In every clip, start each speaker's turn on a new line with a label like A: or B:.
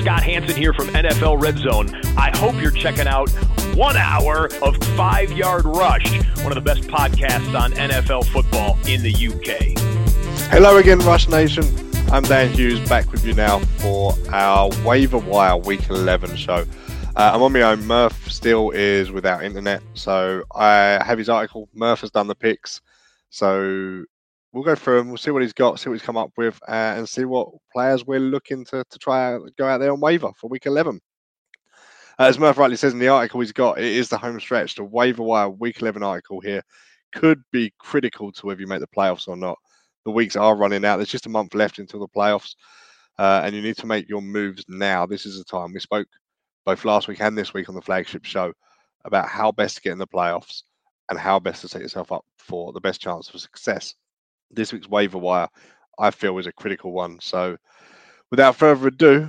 A: Scott Hanson here from NFL Red Zone. I hope you're checking out 1 hour of 5-Yard Rush, one of the best podcasts on NFL football in the UK.
B: Hello again, Rush Nation. I'm Dan Hughes, back with you now for our Waiver Wire Week 11 show. I'm on my own. Murph still is without internet, so I have his article. Murph has done the picks, so we'll go through him. We'll see what he's got, see what he's come up with, and see what players we're looking to try out, go out there on waiver for Week 11. As Murph rightly says in the article he's got, it is the home stretch. The Waiver Wire Week 11 article here could be critical to whether you make the playoffs or not. The weeks are running out. There's just a month left until the playoffs, and you need to make your moves now. This is the time. We spoke both last week and this week on the flagship show about how best to get in the playoffs and how best to set yourself up for the best chance for success. This week's waiver wire, I feel, is a critical one. So, without further ado,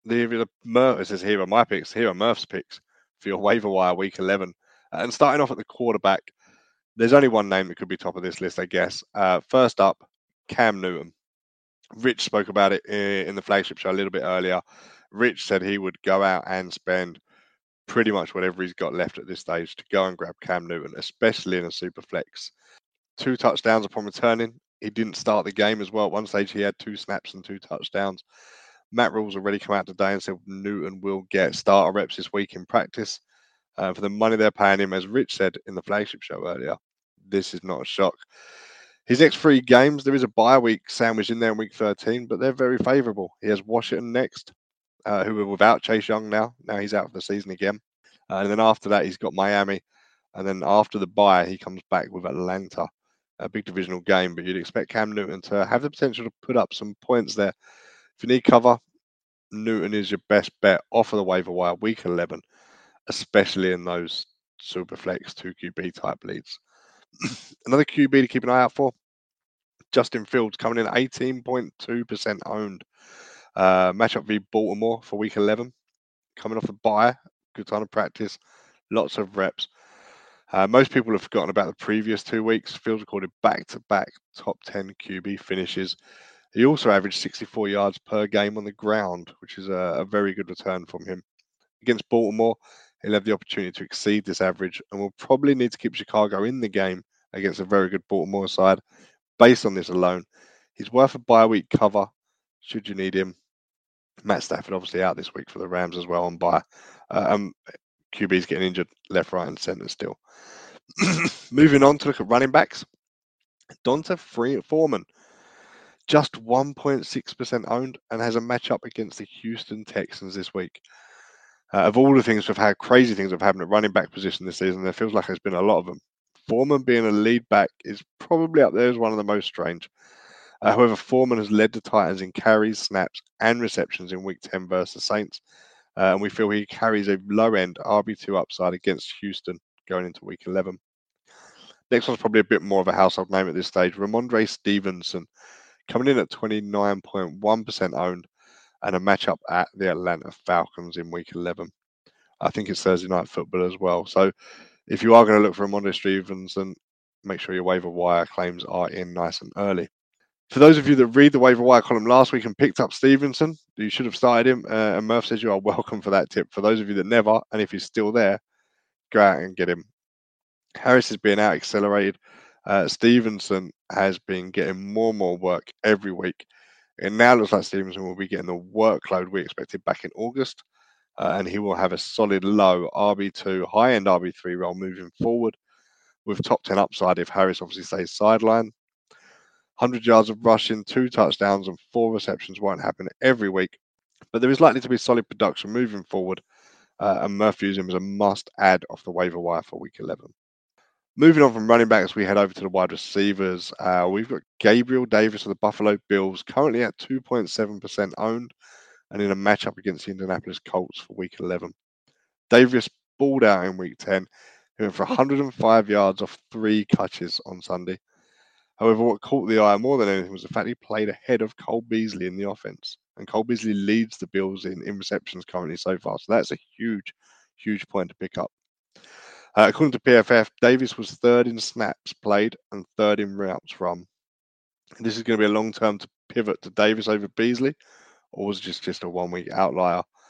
B: it says here are my picks. Here are Murph's picks for your waiver wire Week 11. And starting off at the quarterback, there's only one name that could be top of this list, I guess. First up, Cam Newton. Rich spoke about it in the flagship show a little bit earlier. Rich said he would go out and spend pretty much whatever he's got left at this stage to go and grab Cam Newton, especially in a super flex. 2 touchdowns upon returning. He didn't start the game as well. At one stage, he had 2 snaps and 2 touchdowns. Matt Rule's already come out today and said Newton will get starter reps this week in practice. For the money they're paying him, as Rich said in the flagship show earlier, this is not a shock. His next 3 games, there is a bye week sandwiched in there in week 13, but they're very favourable. He has Washington next, who are without Chase Young now. Now he's out for the season again. And then after that, he's got Miami. And then after the bye, he comes back with Atlanta, a big divisional game. But you'd expect Cam Newton to have the potential to put up some points there. If you need cover, Newton is your best bet off of the waiver wire Week 11, especially in those super flex 2 QB type leads. Another QB to keep an eye out for, Justin Fields, coming in at 18.2% owned. Matchup v Baltimore for Week 11. Coming off the bye, good time to practice, lots of reps. Most people have forgotten about the previous 2 weeks. Fields recorded back-to-back top 10 QB finishes. He also averaged 64 yards per game on the ground, which is a very good return from him. Against Baltimore, he'll have the opportunity to exceed this average and will probably need to keep Chicago in the game against a very good Baltimore side. Based on this alone, he's worth a bye week cover should you need him. Matt Stafford obviously out this week for the Rams as well on bye. QB's getting injured left, right, and centre still. Moving on to look at running backs. D'Onta Foreman, just 1.6% owned and has a matchup against the Houston Texans this week. Of all the things crazy things have happened at running back position this season, there feels like there's been a lot of them. Foreman being a lead back is probably up there as one of the most strange. However, Foreman has led the Titans in carries, snaps, and receptions in Week 10 versus Saints. And we feel he carries a low-end RB2 upside against Houston going into Week 11. Next one's probably a bit more of a household name at this stage. Ramondre Stevenson, coming in at 29.1% owned and a matchup at the Atlanta Falcons in Week 11. I think it's Thursday Night Football as well. So if you are going to look for Ramondre Stevenson, make sure your waiver wire claims are in nice and early. For those of you that read the waiver wire column last week and picked up Stevenson, you should have started him. And Murph says you are welcome for that tip. For those of you that never, and if he's still there, go out and get him. Harris is being out accelerated. Stevenson has been getting more and more work every week. It now looks like Stevenson will be getting the workload we expected back in August. And he will have a solid low RB2, high-end RB3 role moving forward with top 10 upside if Harris obviously stays sidelined. 100 yards of rushing, 2 touchdowns, and 4 receptions won't happen every week. But there is likely to be solid production moving forward. And Murph views him as a must-add off the waiver wire for Week 11. Moving on from running backs, we head over to the wide receivers. We've got Gabriel Davis of the Buffalo Bills, currently at 2.7% owned, and in a matchup against the Indianapolis Colts for Week 11. Davis balled out in Week 10, he went for 105 yards off 3 catches on Sunday. However, what caught the eye more than anything was the fact he played ahead of Cole Beasley in the offense. And Cole Beasley leads the Bills in receptions currently so far. So that's a huge, huge point to pick up. According to PFF, Davis was 3rd in snaps played and 3rd in routes run. This is going to be a long-term pivot to Davis over Beasley, or was it just a 1-week outlier?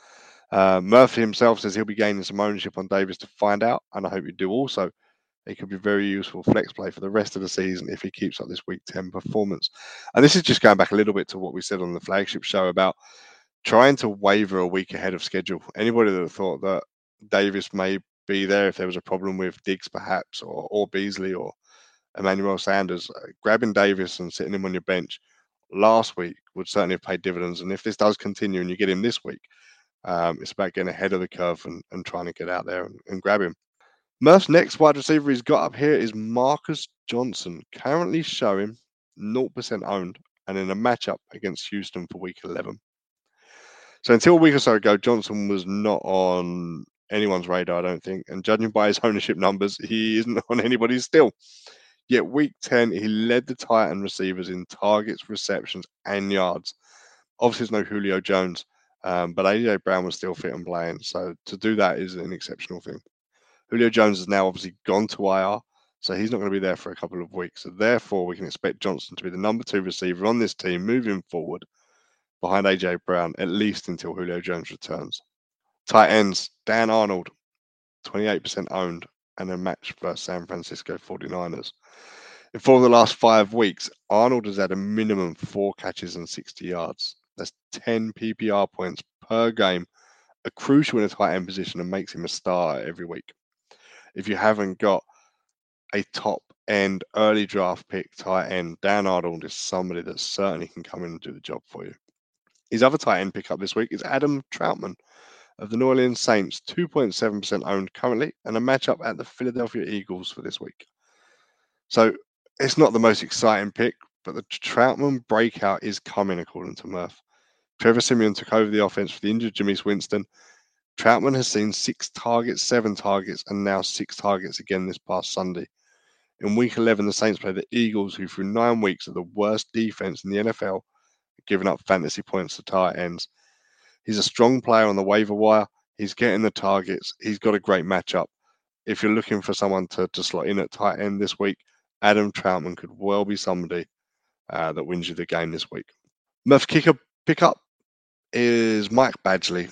B: Murphy himself says he'll be gaining some ownership on Davis to find out, and I hope you do also. He could be very useful flex play for the rest of the season if he keeps up this week 10 performance. And this is just going back a little bit to what we said on the flagship show about trying to waver a week ahead of schedule. Anybody that thought that Davis may be there if there was a problem with Diggs perhaps, or Beasley or Emmanuel Sanders, grabbing Davis and sitting him on your bench last week would certainly have paid dividends. And if this does continue and you get him this week, it's about getting ahead of the curve and trying to get out there and grab him. Murph's next wide receiver he's got up here is Marcus Johnson, currently showing 0% owned and in a matchup against Houston for week 11. So until a week or so ago, Johnson was not on anyone's radar, I don't think. And judging by his ownership numbers, he isn't on anybody's still. Yet week 10, he led the Titan receivers in targets, receptions, and yards. Obviously, there's no Julio Jones, but A.J. Brown was still fit and playing. So to do that is an exceptional thing. Julio Jones has now obviously gone to IR, so he's not going to be there for a couple of weeks. So therefore, we can expect Johnson to be the number 2 receiver on this team moving forward behind A.J. Brown, at least until Julio Jones returns. Tight ends, Dan Arnold, 28% owned, and a match versus San Francisco 49ers. In 4 of the last 5 weeks, Arnold has had a minimum 4 catches and 60 yards. That's 10 PPR points per game, a crucial in a tight end position and makes him a starter every week. If you haven't got a top end early draft pick tight end, Dan Arnold is somebody that certainly can come in and do the job for you. His other tight end pickup this week is Adam Troutman of the New Orleans Saints, 2.7% owned currently, and a matchup at the Philadelphia Eagles for this week. So it's not the most exciting pick, but the Troutman breakout is coming, according to Murph. Trevor Siemian took over the offense for the injured Jameis Winston. Troutman has seen 6 targets, 7 targets, and now 6 targets again this past Sunday. In week 11, the Saints play the Eagles, who through 9 weeks are the worst defense in the NFL, giving up fantasy points to tight ends. He's a strong player on the waiver wire. He's getting the targets. He's got a great matchup. If you're looking for someone to slot in at tight end this week, Adam Troutman could well be somebody that wins you the game this week. Murph's kicker pickup is Mike Badgley,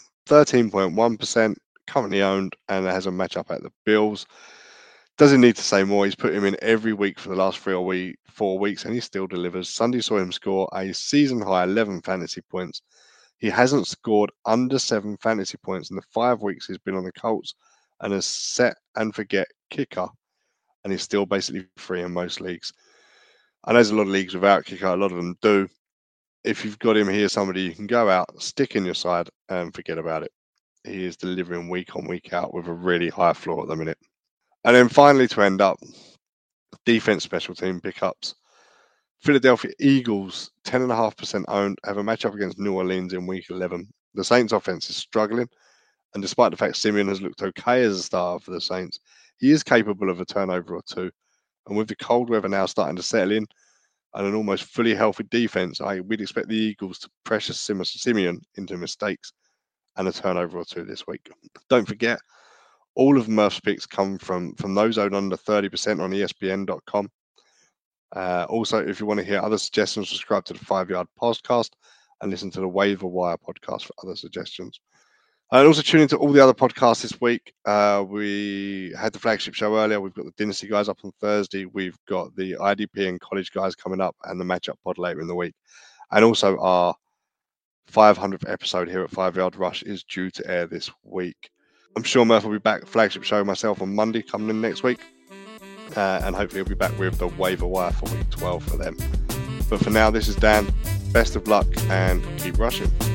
B: 13.1%, currently owned, and has a matchup at the Bills. Doesn't need to say more. He's put him in every week for the last 3 or 4 weeks, and he still delivers. Sunday saw him score a season-high 11 fantasy points. He hasn't scored under 7 fantasy points in the 5 weeks he's been on the Colts, and has set and forget kicker, and he's still basically free in most leagues. I know there's a lot of leagues without kicker. A lot of them do. If you've got him here, somebody you can go out, stick in your side, and forget about it. He is delivering week on, week out with a really high floor at the minute. And then finally, to end up, defense special team pickups. Philadelphia Eagles, 10.5% owned, have a matchup against New Orleans in week 11. The Saints offense is struggling, and despite the fact Siemian has looked okay as a starter for the Saints, he is capable of a turnover or 2. And with the cold weather now starting to settle in and an almost fully healthy defense, we'd expect the Eagles to pressure Siemian into mistakes and a turnover or 2 this week. Don't forget, all of Murph's picks come from those owned under 30% on ESPN.com. Also, if you want to hear other suggestions, subscribe to the 5 Yard Podcast and listen to the Waiver Wire podcast for other suggestions. And also tune into all the other podcasts this week. We had the flagship show earlier. We've got the Dynasty guys up on Thursday. We've got the IDP and college guys coming up, and the matchup pod later in the week. And also our 500th episode here at 5 Yard Rush is due to air this week. I'm sure Murph will be back at the flagship show myself on Monday coming in next week. And hopefully he'll be back with the waiver wire for week 12 for them. But for now, this is Dan. Best of luck and keep rushing.